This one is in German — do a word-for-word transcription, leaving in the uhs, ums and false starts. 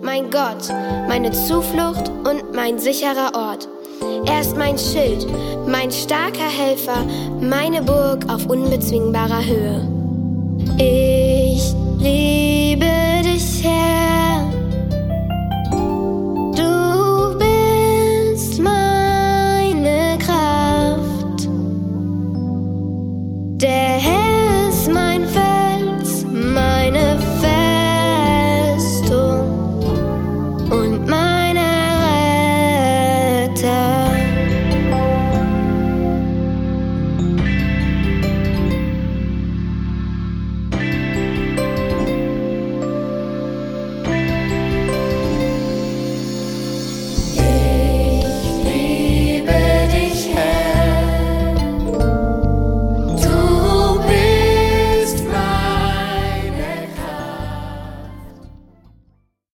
mein Gott, meine Zuflucht und mein sicherer Ort. Er ist mein Schild, mein starker Helfer, meine Burg auf unbezwingbarer Höhe. Ich liebe dich, Herr.